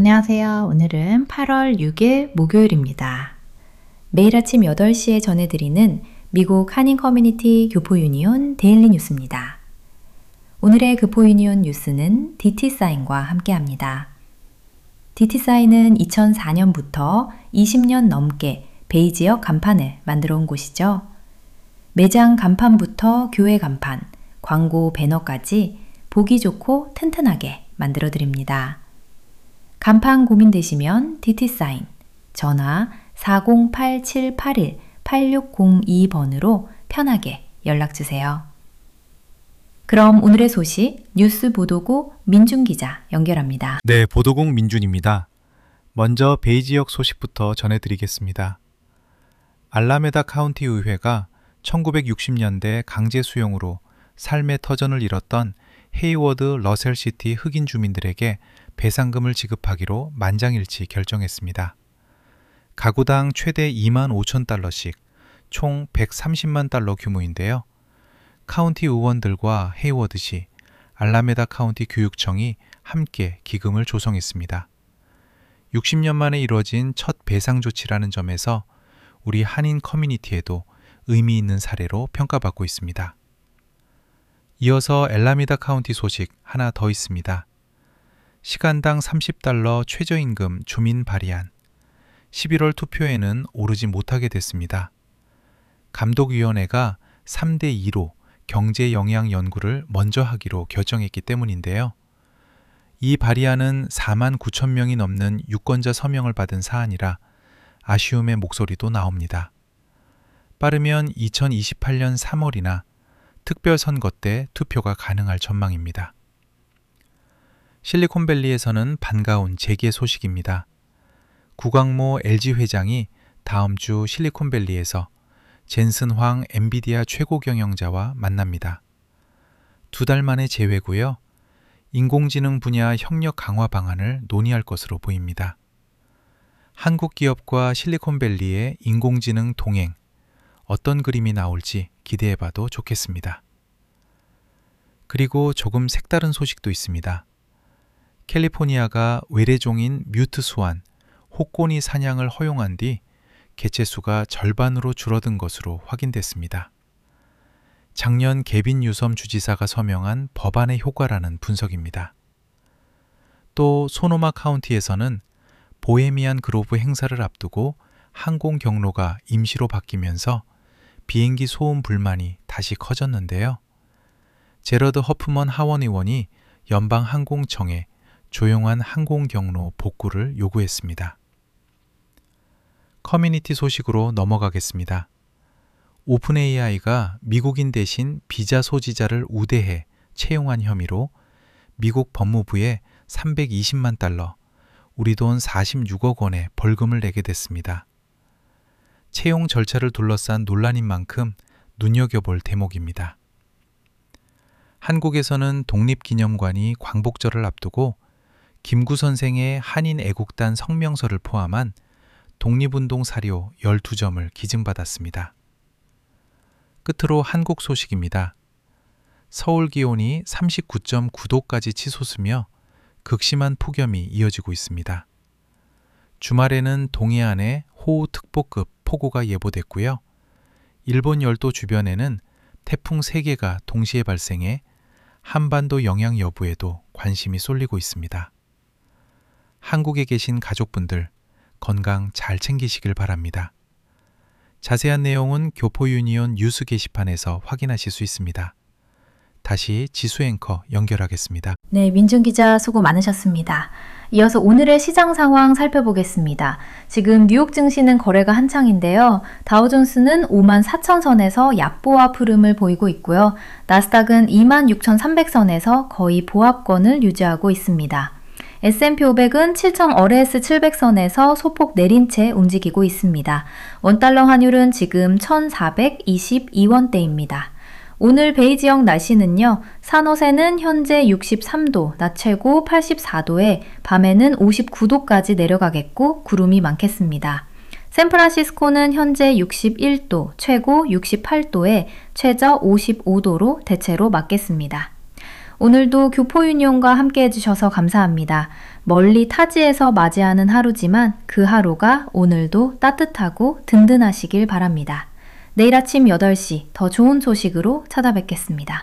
안녕하세요. 오늘은 8월 6일 목요일입니다. 매일 아침 8시에 전해드리는 미국 한인 커뮤니티 교포 유니온 데일리 뉴스입니다. 오늘의 교포 유니온 뉴스는 DT사인과 함께합니다. DT사인은 2004년부터 20년 넘게 베이 지역 간판을 만들어 온 곳이죠. 매장 간판부터 교회 간판, 광고 배너까지 보기 좋고 튼튼하게 만들어 드립니다. 간판 고민되시면 DT사인, 전화 408-781-8602번으로 편하게 연락주세요. 그럼 오늘의 소식 뉴스 보도국 민준기자 연결합니다. 네, 보도국 민준입니다. 먼저 베이 지역 소식부터 전해드리겠습니다. 알라메다 카운티 의회가 1960년대 강제 수용으로 삶의 터전을 잃었던 헤이워드 러셀시티 흑인 주민들에게 배상금을 지급하기로 만장일치 결정했습니다. 가구당 최대 2만 5천 달러씩 총 130만 달러 규모인데요. 카운티 의원들과 헤이워드시, 알라메다 카운티 교육청이 함께 기금을 조성했습니다. 60년 만에 이루어진 첫 배상 조치라는 점에서 우리 한인 커뮤니티에도 의미 있는 사례로 평가받고 있습니다. 이어서 엘라미다 카운티 소식 하나 더 있습니다. 시간당 30달러 최저임금 주민 발의안. 11월 투표에는 오르지 못하게 됐습니다. 감독위원회가 3대2로 경제 영향 연구를 먼저 하기로 결정했기 때문인데요. 이 발의안은 4만 9천 명이 넘는 유권자 서명을 받은 사안이라 아쉬움의 목소리도 나옵니다. 빠르면 2028년 3월이나 특별선거 때 투표가 가능할 전망입니다. 실리콘밸리에서는 반가운 재계 소식입니다. 구광모 LG 회장이 다음 주 실리콘밸리에서 젠슨 황 엔비디아 최고 경영자와 만납니다. 2달 만에 재회고요. 인공지능 분야 협력 강화 방안을 논의할 것으로 보입니다. 한국 기업과 실리콘밸리의 인공지능 동행, 어떤 그림이 나올지 기대해봐도 좋겠습니다. 그리고 조금 색다른 소식도 있습니다. 캘리포니아가 외래종인 뮤트 수완, 호꼬니 사냥을 허용한 뒤 개체수가 절반으로 줄어든 것으로 확인됐습니다. 작년 개빈 유섬 주지사가 서명한 법안의 효과라는 분석입니다. 또 소노마 카운티에서는 보헤미안 그로브 행사를 앞두고 항공 경로가 임시로 바뀌면서 비행기 소음 불만이 다시 커졌는데요. 제러드 허프먼 하원 의원이 연방항공청에 조용한 항공 경로 복구를 요구했습니다. 커뮤니티 소식으로 넘어가겠습니다. 오픈 AI가 미국인 대신 비자 소지자를 우대해 채용한 혐의로 미국 법무부에 320만 달러, 우리 돈 46억 원의 벌금을 내게 됐습니다. 채용 절차를 둘러싼 논란인 만큼 눈여겨볼 대목입니다. 한국에서는 독립기념관이 광복절을 앞두고 김구 선생의 한인 애국단 성명서를 포함한 독립운동 사료 12점을 기증받았습니다. 끝으로 한국 소식입니다. 서울 기온이 39.9도까지 치솟으며 극심한 폭염이 이어지고 있습니다. 주말에는 동해안에 호우특보급 폭우가 예보됐고요. 일본 열도 주변에는 태풍 3개가 동시에 발생해 한반도 영향 여부에도 관심이 쏠리고 있습니다. 한국에 계신 가족분들 건강 잘 챙기시길 바랍니다. 자세한 내용은 교포 유니온 뉴스 게시판에서 확인하실 수 있습니다. 다시 지수 앵커 연결하겠습니다. 네, 민준 기자 수고 많으셨습니다. 이어서 오늘의 시장 상황 살펴보겠습니다. 지금 뉴욕 증시는 거래가 한창인데요. 다우존스는 54,000선에서 약보합 흐름을 보이고 있고요. 나스닥은 26,300선에서 거의 보합권을 유지하고 있습니다. S&P 500은 7천 어레스 700선에서 소폭 내린 채 움직이고 있습니다. 원달러 환율은 지금 1,422원대입니다. 오늘 베이 지역 날씨는요. 산호세는 현재 63도, 낮 최고 84도에 밤에는 59도까지 내려가겠고 구름이 많겠습니다. 샌프란시스코는 현재 61도, 최고 68도에 최저 55도로 대체로 맞겠습니다. 오늘도 교포 유니온과 함께 해주셔서 감사합니다. 멀리 타지에서 맞이하는 하루지만 그 하루가 오늘도 따뜻하고 든든하시길 바랍니다. 내일 아침 8시 더 좋은 소식으로 찾아뵙겠습니다.